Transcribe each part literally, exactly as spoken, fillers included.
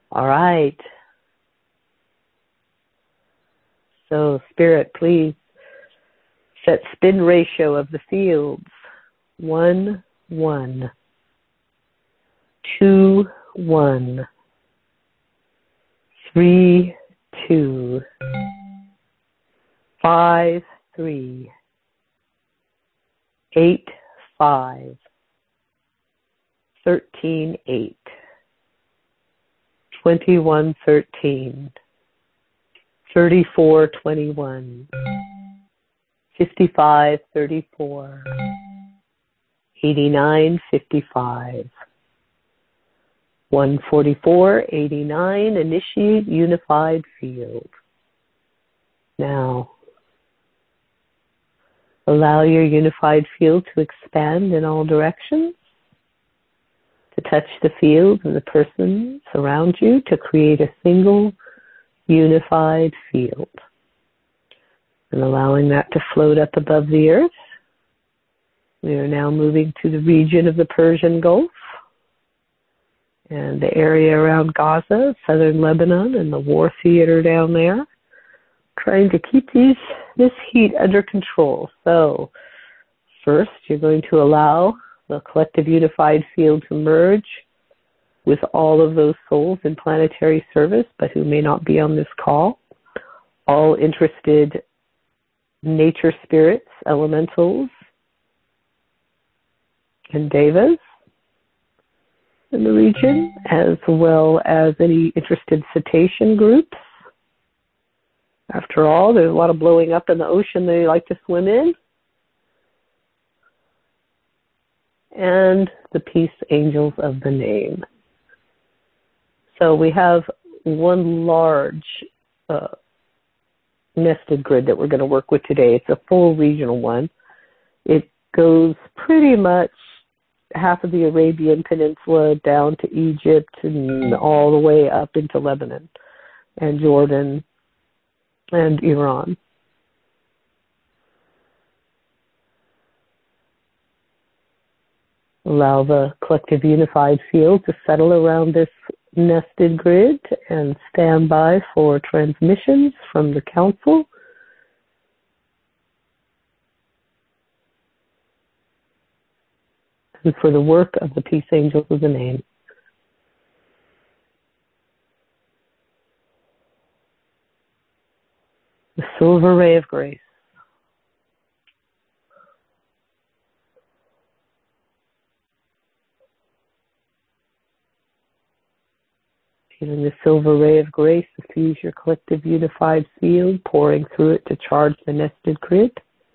All right. So, Spirit, please set spin ratio of the fields. One, one. Two, one. Three, two. Five, three. Eight, five. Thirteen, eight. Twenty-one, thirteen. Thirty-four, twenty-one. Fifty-five, thirty-four. Eighty-nine, fifty-five. One forty-four, eighty-nine. Initiate unified field. Now, allow your unified field to expand in all directions, to touch the field and the persons around you, to create a single unified field. And allowing that to float up above the earth. We are now moving to the region of the Persian Gulf and the area around Gaza, southern Lebanon, and the war theater down there. Trying to keep these this heat under control. So first, you're going to allow the collective unified field to merge with all of those souls in planetary service, but who may not be on this call. All interested nature spirits, elementals, and devas in the region, as well as any interested cetacean groups. After all, there's a lot of blowing up in the ocean they like to swim in. And the peace angels of the name. So we have one large uh, nested grid that we're going to work with today. It's a full regional one. It goes pretty much half of the Arabian Peninsula down to Egypt and all the way up into Lebanon and Jordan and Iran. Allow the collective unified field to settle around this nested grid and stand by for transmissions from the council. And for the work of the peace angels of the name. The silver ray of grace. Feeling the silver ray of grace suffuse your collective unified field, pouring through it to charge the nested grid.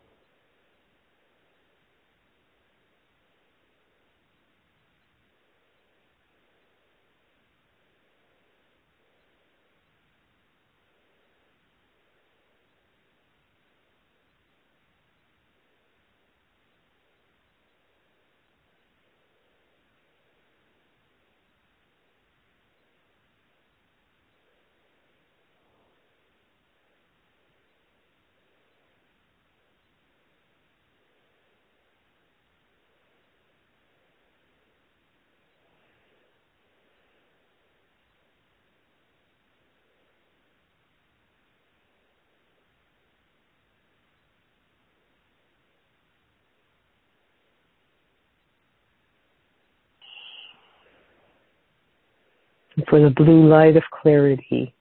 And for the blue light of clarity.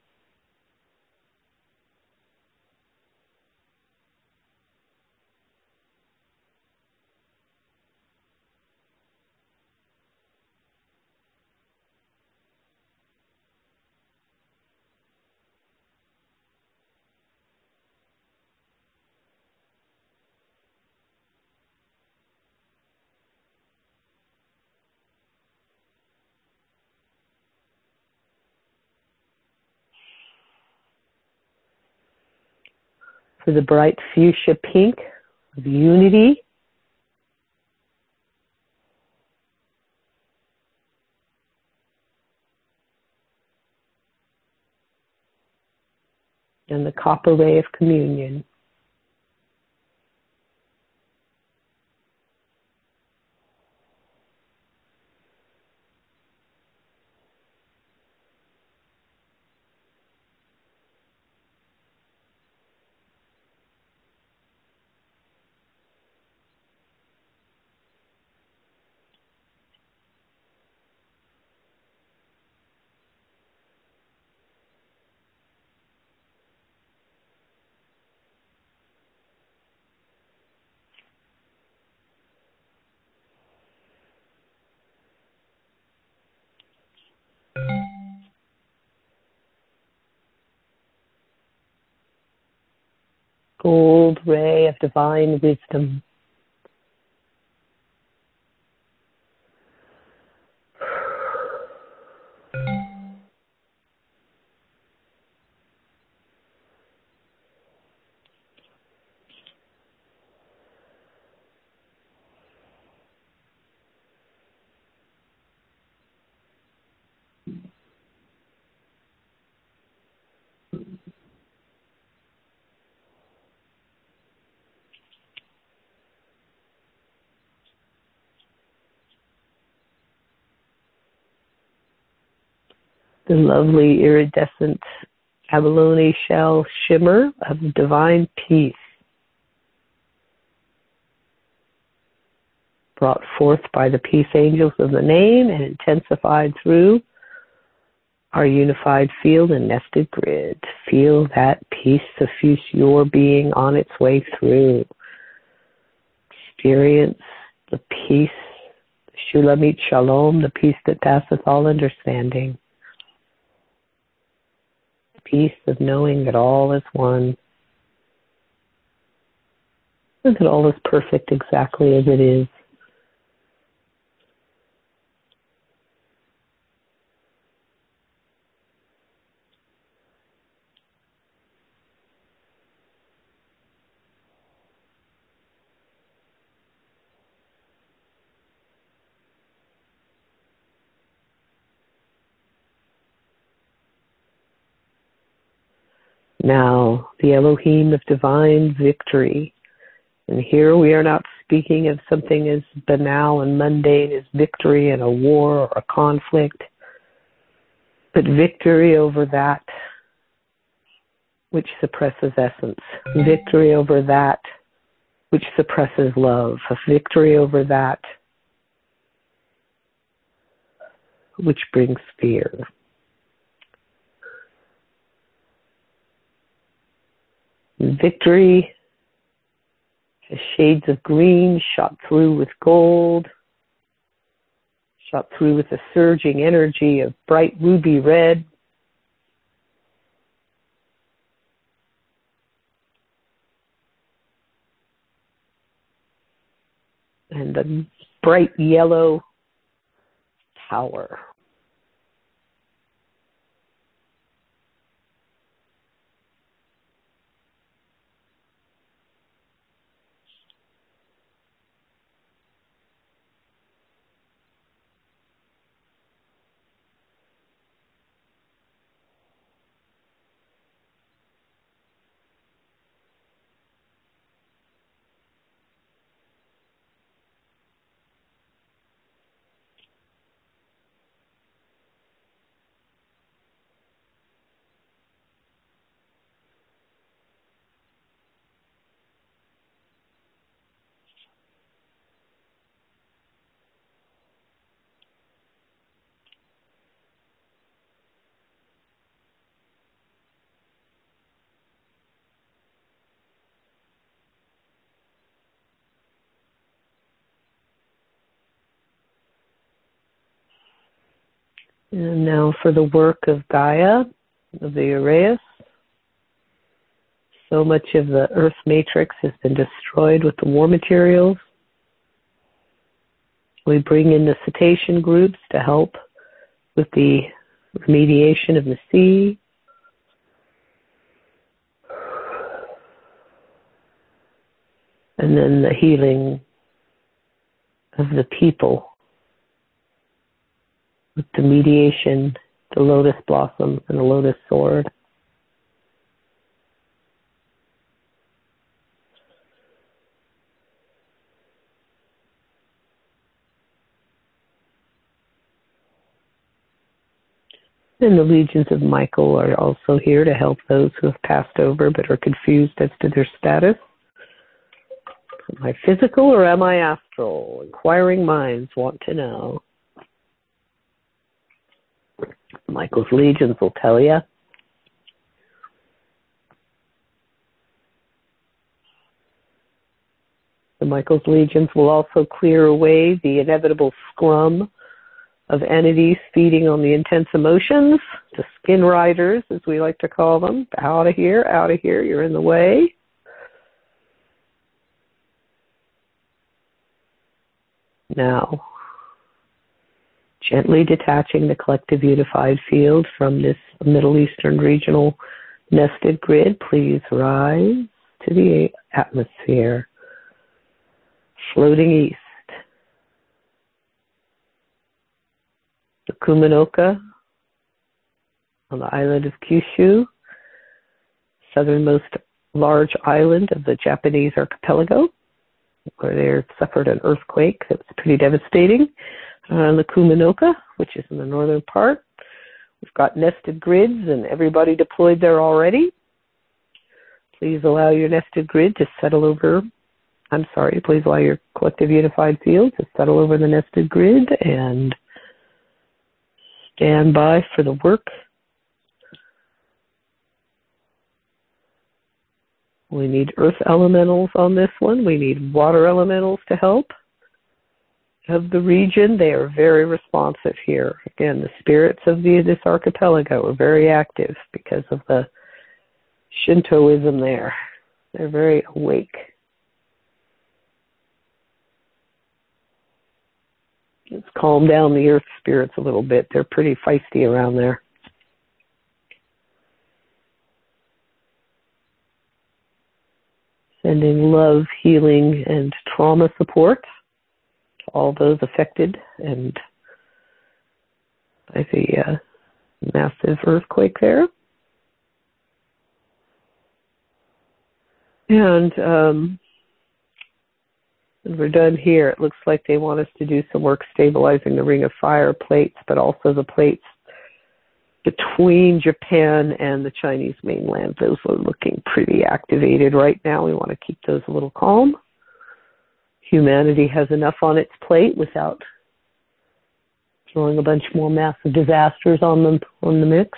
For the bright fuchsia pink of unity. And the copper ray of communion. gold ray of divine wisdom. The lovely iridescent abalone shell shimmer of divine peace, brought forth by the peace angels of the name and intensified through our unified field and nested grid. Feel that peace suffuse your being on its way through. Experience the peace, the Shulamit Shalom, the peace that passeth all understanding. Peace of knowing that all is one, and that all is perfect exactly as it is. Now, the Elohim of divine victory. And here we are not speaking of something as banal and mundane as victory in a war or a conflict, but victory over that which suppresses essence, victory over that which suppresses love, victory over that which brings fear. Victory has shades of green shot through with gold, shot through with a surging energy of bright ruby red. And a bright yellow tower. And now for the work of Gaia, of the Uraeus. So much of the Earth matrix has been destroyed with the war materials. We bring in the cetacean groups to help with the remediation of the sea. And then the healing of the people with the mediation, the lotus blossom and the lotus sword. And the legions of Michael are also here to help those who have passed over but are confused as to their status. Am I physical or am I astral? Inquiring minds want to know. Michael's legions will tell you. The Michael's legions will also clear away the inevitable scrum of entities feeding on the intense emotions, the skin riders, as we like to call them. Out of here, out of here, you're in the way. Now, gently detaching the collective unified field from this Middle Eastern regional nested grid, please rise to the atmosphere, floating east. The Kumanoka on the island of Kyushu, southernmost large island of the Japanese archipelago, where they suffered an earthquake that was pretty devastating. On the Kumanoka, which is in the northern part, we've got nested grids and everybody deployed there already. Please allow your nested grid to settle over, I'm sorry, please allow your collective unified field to settle over the nested grid and stand by for the work. We need earth elementals on this one. We need water elementals to help. Of the region, they are very responsive here. Again, the spirits of the, this archipelago are very active because of the Shintoism there. They're very awake. Let's calm down the earth spirits a little bit. They're pretty feisty around there. Sending love, healing, and trauma support to all those affected and by the uh, massive earthquake there. And um, when we're done here, it looks like they want us to do some work stabilizing the Ring of Fire plates, but also the plates between Japan and the Chinese mainland. Those are looking pretty activated right now. We want to keep those a little calm. Humanity has enough on its plate without throwing a bunch more massive disasters on them on the mix.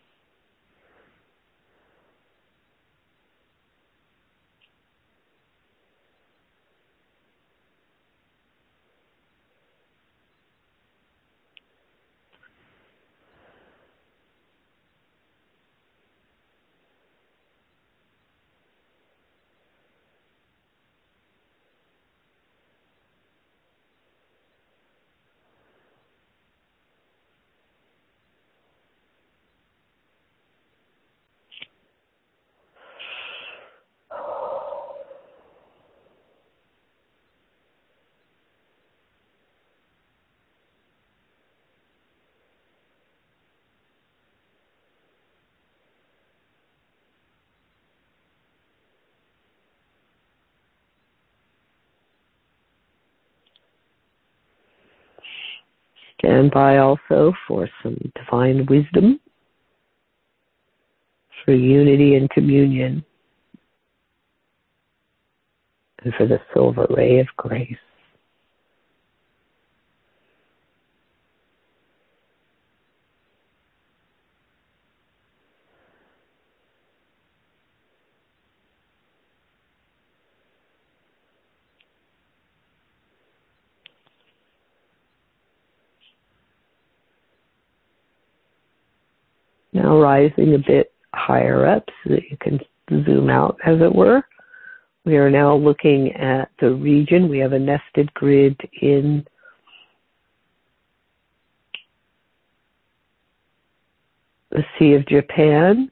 Stand by also for some divine wisdom, for unity and communion, and for the silver ray of grace. Now rising a bit higher up so that you can zoom out, as it were. We are now looking at the region. We have a nested grid in the Sea of Japan,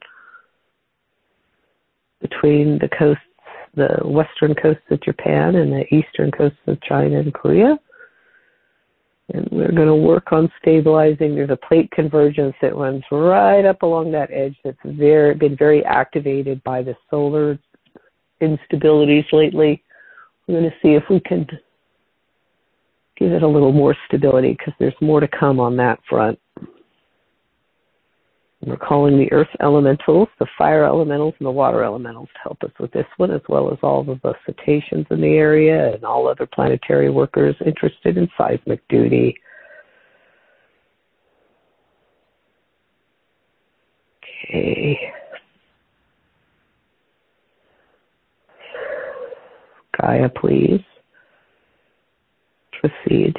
between the coasts, the western coasts of Japan and the eastern coasts of China and Korea. And we're going to work on stabilizing. There's a plate convergence that runs right up along that edge that's very been very activated by the solar instabilities lately. We're going to see if we can give it a little more stability because there's more to come on that front. We're calling the earth elementals, the fire elementals, and the water elementals to help us with this one, as well as all of the cetaceans in the area and all other planetary workers interested in seismic duty. Okay. Gaia, please. Proceed.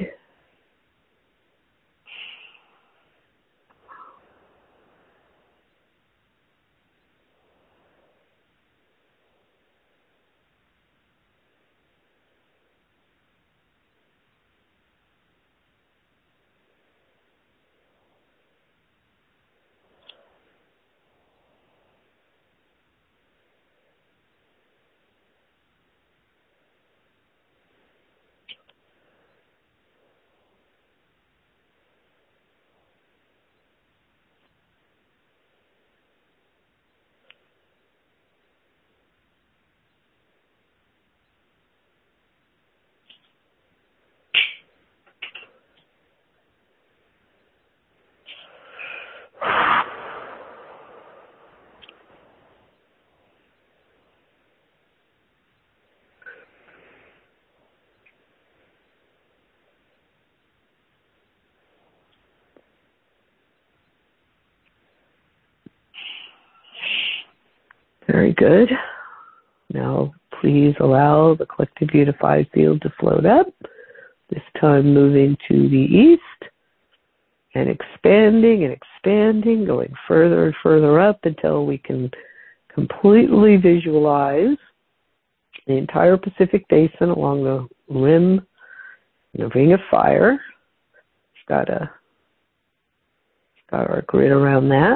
Very good. Now, please allow the collective unified field to float up, this time moving to the east and expanding and expanding, going further and further up until we can completely visualize the entire Pacific Basin along the rim, the ring of fire. We've got, a, got our grid around that.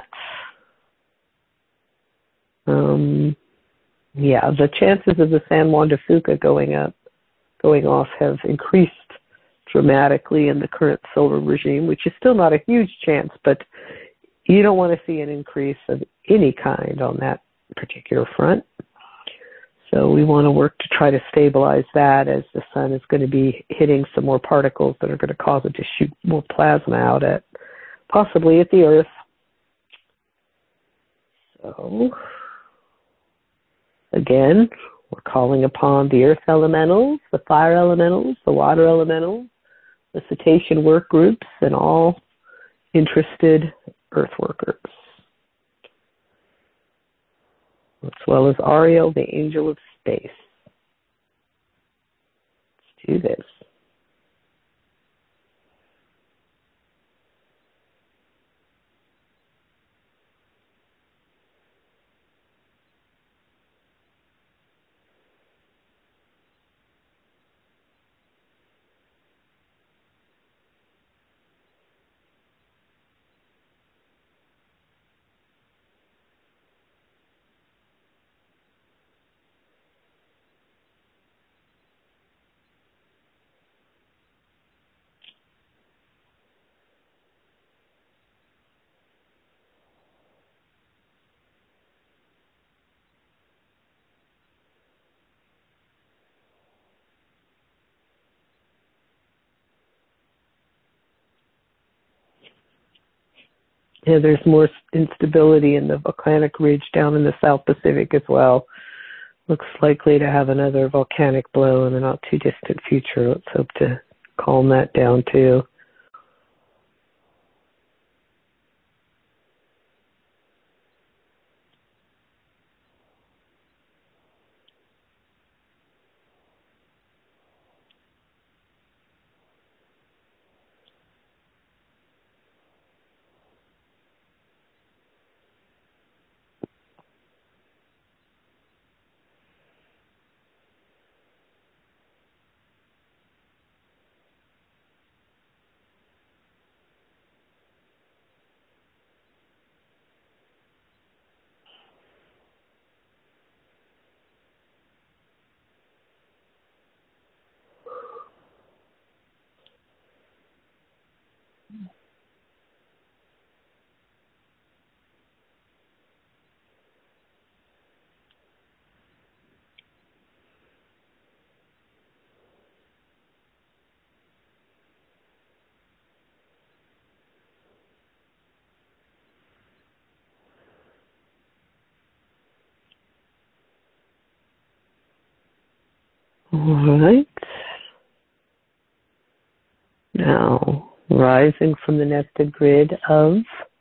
Um, yeah, the chances of the San Juan de Fuca going up, going off have increased dramatically in the current solar regime, which is still not a huge chance, but you don't want to see an increase of any kind on that particular front. So we want to work to try to stabilize that, as the sun is going to be hitting some more particles that are going to cause it to shoot more plasma out at, possibly at the Earth. So, again, we're calling upon the Earth elementals, the fire elementals, the water elementals, the cetacean work groups, and all interested Earth workers, as well as Ariel, the angel of space. Let's do this. Yeah, there's more instability in the volcanic ridge down in the South Pacific as well. Looks likely to have another volcanic blow in the not too distant future. Let's hope to calm that down too. All right. Now, rising from the nested grid of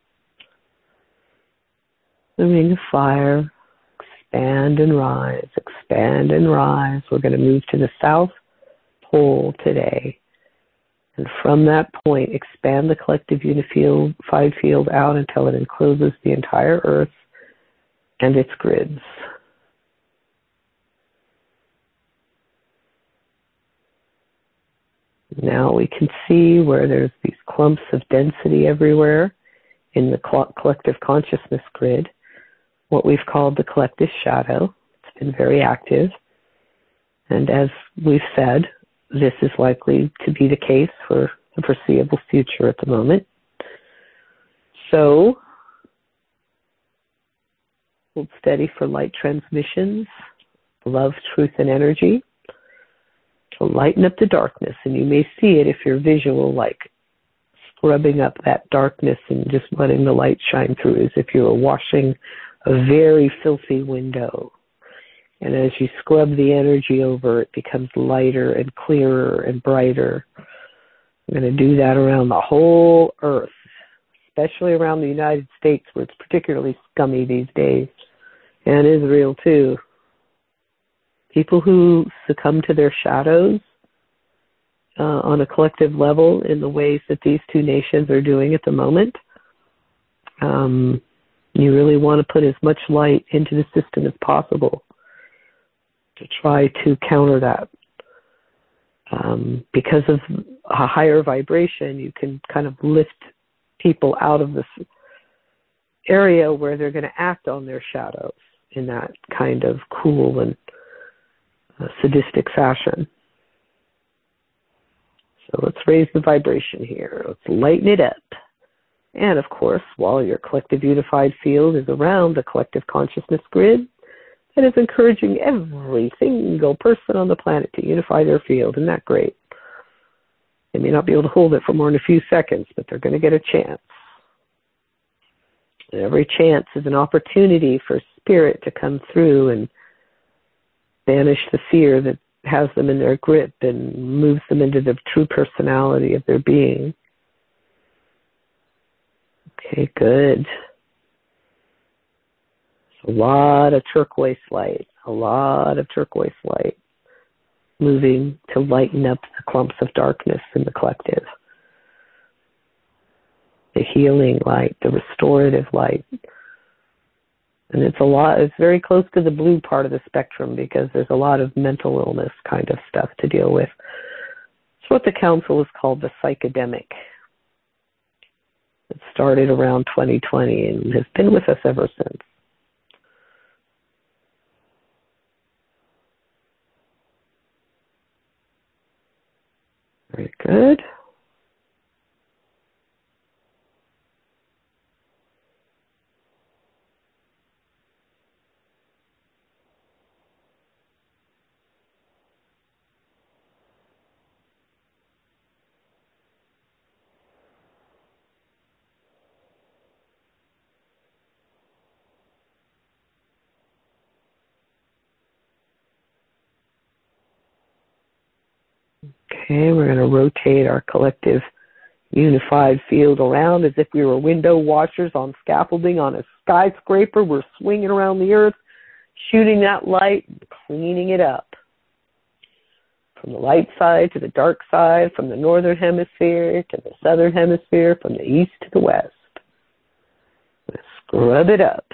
the ring of fire, expand and rise, expand and rise. We're going to move to the South Pole today. And from that point, expand the collective unified field out until it encloses the entire Earth and its grids. Now we can see where there's these clumps of density everywhere in the collective consciousness grid, what we've called the collective shadow. It's been very active. And as we've said, this is likely to be the case for the foreseeable future at the moment. So, hold steady for light transmissions, love, truth, and energy to lighten up the darkness. And you may see it if you're visual, like scrubbing up that darkness and just letting the light shine through, as if you were washing a very filthy window. And as you scrub the energy over, it becomes lighter and clearer and brighter. I'm going to do that around the whole Earth, especially around the United States, where it's particularly scummy these days. and Israel too. People who succumb to their shadows uh, on a collective level in the ways that these two nations are doing at the moment, um, you really want to put as much light into the system as possible to try to counter that. Um, because of a higher vibration, you can kind of lift people out of this area where they're going to act on their shadows in that kind of cool and uh, sadistic fashion. So let's raise the vibration here. Let's lighten it up. And of course, while your collective unified field is around the collective consciousness grid, that is encouraging every single person on the planet to unify their field. Isn't that great? They may not be able to hold it for more than a few seconds, but they're going to get a chance. And every chance is an opportunity for spirit to come through and banish the fear that has them in their grip and moves them into the true personality of their being. Okay, good. A lot of turquoise light, a lot of turquoise light moving to lighten up the clumps of darkness in the collective. The healing light, the restorative light. And it's a lot, it's very close to the blue part of the spectrum because there's a lot of mental illness kind of stuff to deal with. It's what the council is called the psychedemic. It started around twenty twenty and has been with us ever since. Very good. Okay, we're going to rotate our collective unified field around as if we were window washers on scaffolding on a skyscraper. We're swinging around the earth, shooting that light, cleaning it up. From the light side to the dark side, from the northern hemisphere to the southern hemisphere, from the east to the west. Let's scrub it up.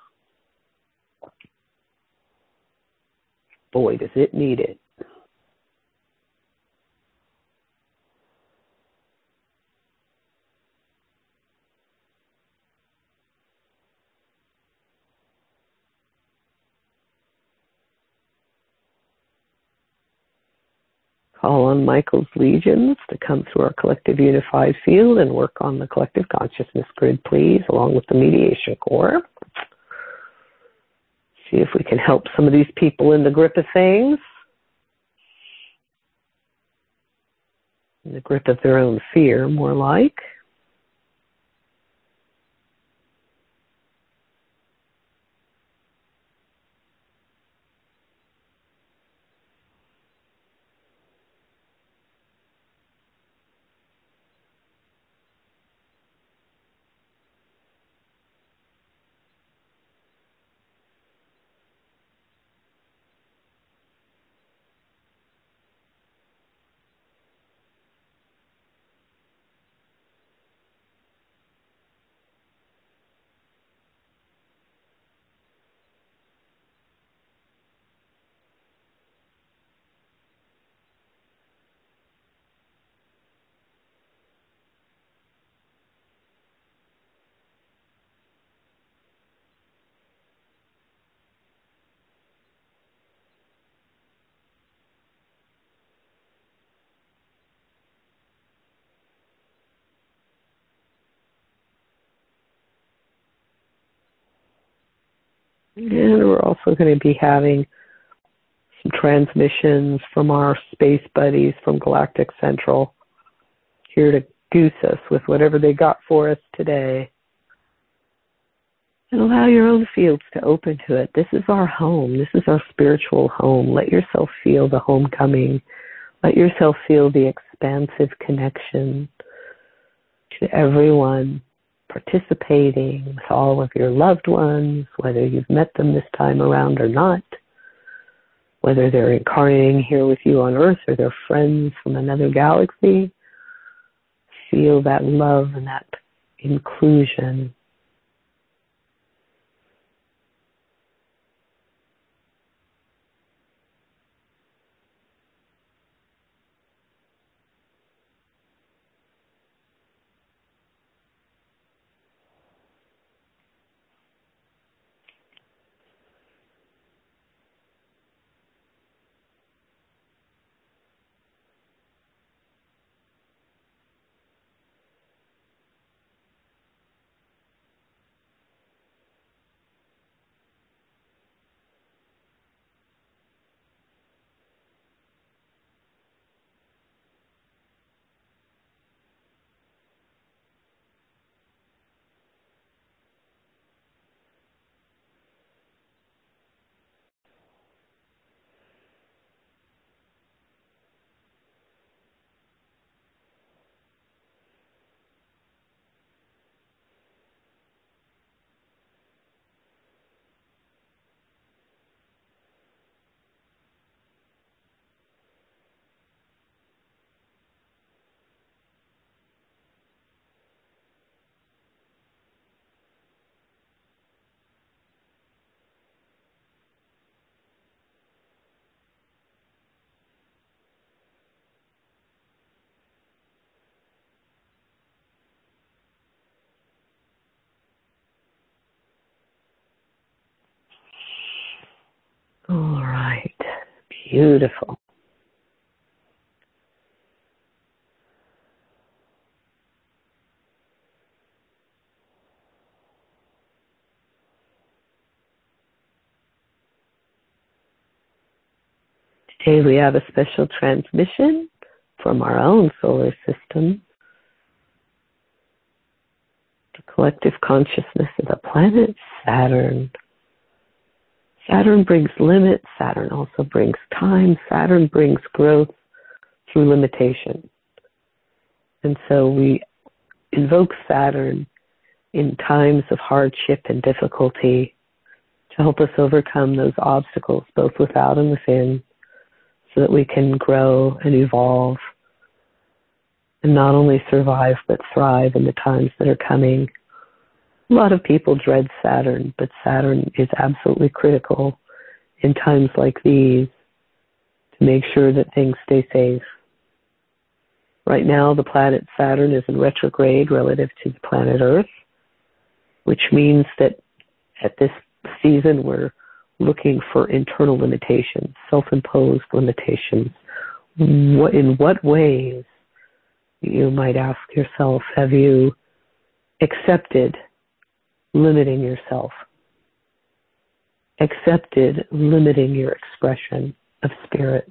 Boy, does it need it. Call on Michael's legions to come through our collective unified field and work on the collective consciousness grid, please, along with the mediation core. See if we can help some of these people in the grip of things, in the grip of their own fear, more like. And we're also going to be having some transmissions from our space buddies from Galactic Central here to goose us with whatever they got for us today. And allow your own fields to open to it. This is our home. This is our spiritual home. Let yourself feel the homecoming. Let yourself feel the expansive connection to everyone participating with all of your loved ones, whether you've met them this time around or not, whether they're incarnating here with you on Earth or they're friends from another galaxy. Feel that love and that inclusion. All right. Beautiful. Today we have a special transmission from our own solar system, the collective consciousness of the planet Saturn. Saturn brings limits. Saturn also brings time. Saturn brings growth through limitation. And so we invoke Saturn in times of hardship and difficulty to help us overcome those obstacles, both without and within, so that we can grow and evolve and not only survive but thrive in the times that are coming. A lot of people dread Saturn, but Saturn is absolutely critical in times like these to make sure that things stay safe. Right now, the planet Saturn is in retrograde relative to the planet Earth, which means that at this season we're looking for internal limitations, self-imposed limitations. What, in what ways, you might ask yourself, have you accepted limiting yourself, accepted limiting your expression of spirit,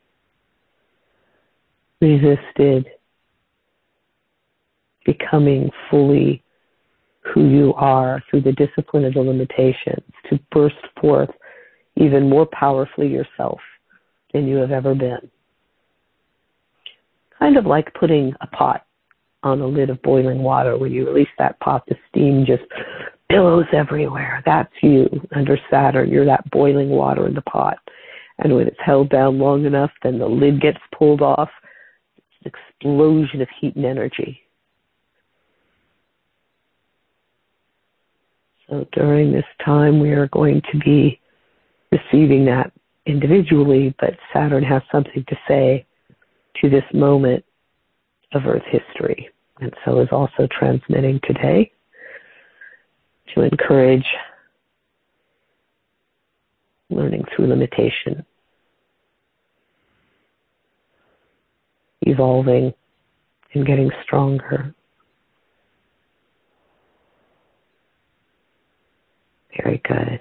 resisted becoming fully who you are through the discipline of the limitations to burst forth even more powerfully yourself than you have ever been. Kind of like putting a pot on a lid of boiling water. When you release that pot, the steam just billows everywhere. That's you under Saturn. You're that boiling water in the pot. And when it's held down long enough, then the lid gets pulled off. It's an explosion of heat and energy. So during this time, we are going to be receiving that individually, but Saturn has something to say to this moment of Earth history, and so is also transmitting today to encourage learning through limitation, evolving, and getting stronger. Very good.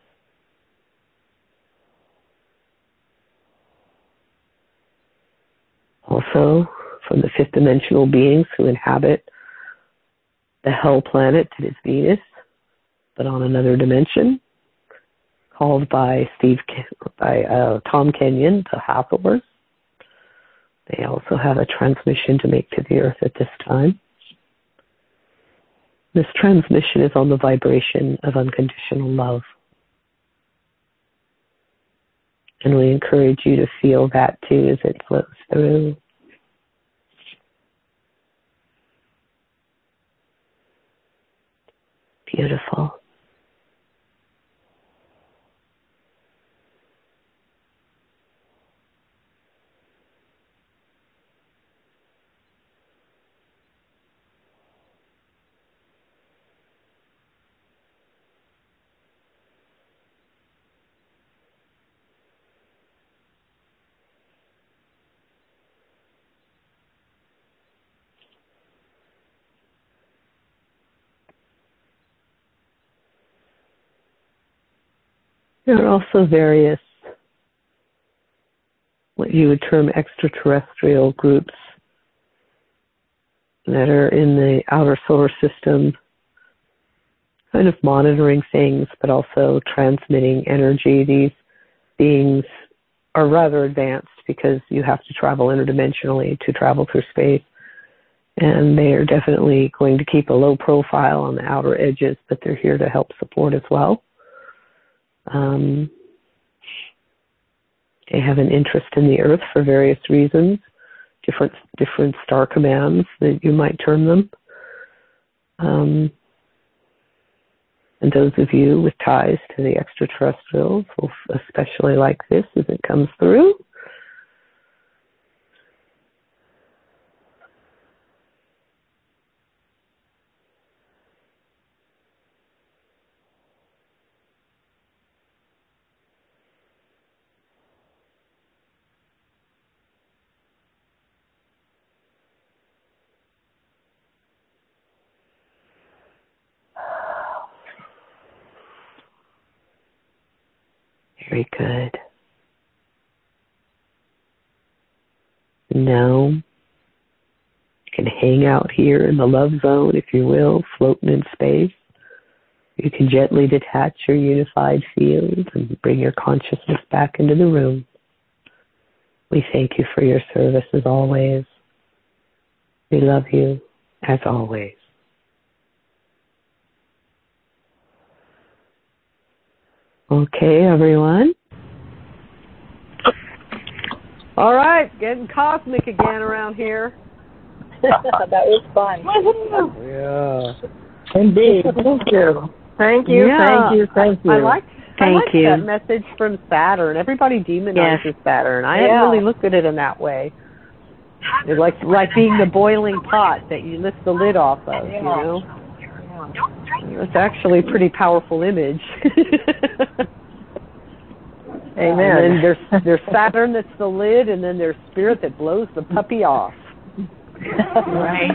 Also, from the fifth dimensional beings who inhabit the hell planet that is Venus, but on another dimension, called by Steve by uh, Tom Kenyon the Hathors. They also have a transmission to make to the Earth at this time. This transmission is on the vibration of unconditional love. And we encourage you to feel that too as it flows through. Beautiful. There are also various, what you would term extraterrestrial groups that are in the outer solar system, kind of monitoring things, but also transmitting energy. These beings are rather advanced because you have to travel interdimensionally to travel through space. And they are definitely going to keep a low profile on the outer edges, but they're here to help support as well. Um, they have an interest in the Earth for various reasons, different different star commands that you might term them. Um, and those of you with ties to the extraterrestrials will especially like this as it comes through. Very good. Now, you can hang out here in the love zone, if you will, floating in space. You can gently detach your unified field and bring your consciousness back into the room. We thank you for your service as always. We love you as always. Okay, everyone. All right, getting cosmic again around here. That was fun. Yeah. Indeed. Thank you. Thank you. Yeah. Thank you. Thank you. I like, Thank I like you. that message from Saturn. Everybody demonizes Yes. Saturn. I Yeah. hadn't really looked at it in that way. It's like like being the boiling pot that you lift the lid off of, Yeah. you know? Yeah. It's actually a pretty powerful image. Amen. And then there's there's Saturn that's the lid, and then there's Spirit that blows the puppy off. Right.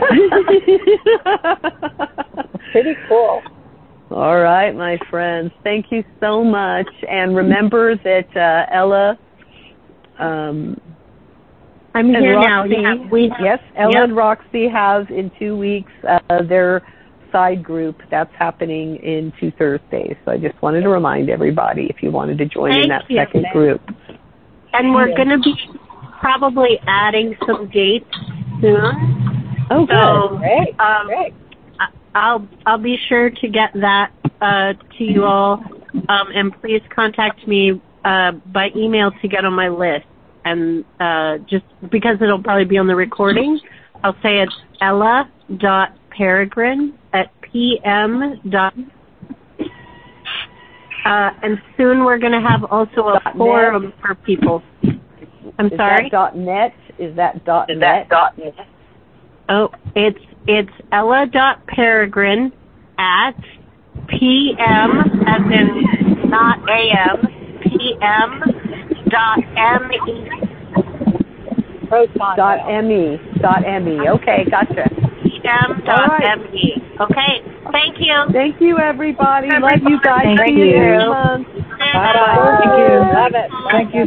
Pretty cool. All right, my friends. Thank you so much. And remember that uh, Ella um, I'm and here Roxy, now. Yeah, we have, yes, Ella yep. and Roxy have in two weeks uh, their side group. That's happening in two Thursdays. So I just wanted to remind everybody if you wanted to join Thank in that you. second group. And we're going to be probably adding some dates soon. Oh, good. So, Great. um, Great. I- I'll I'll be sure to get that uh, to you all, um, and please contact me uh, by email to get on my list. And uh, just because it'll probably be on the recording, I'll say it's ella dot peregrine at pm dot. Uh, and soon we're going to have also a Dot forum net. for people. I'm Is sorry. that dot net? Is that dot Is net? that dot net? Oh, it's it's ella dot peregrine at pm as in not am pm dot me Proton. Dot me. Dot me. Okay, gotcha. pm dot me. Okay, thank you. Thank you, everybody. Love you guys. Thank See you you. next month. Bye-bye. Thank you. Love it. Thank you.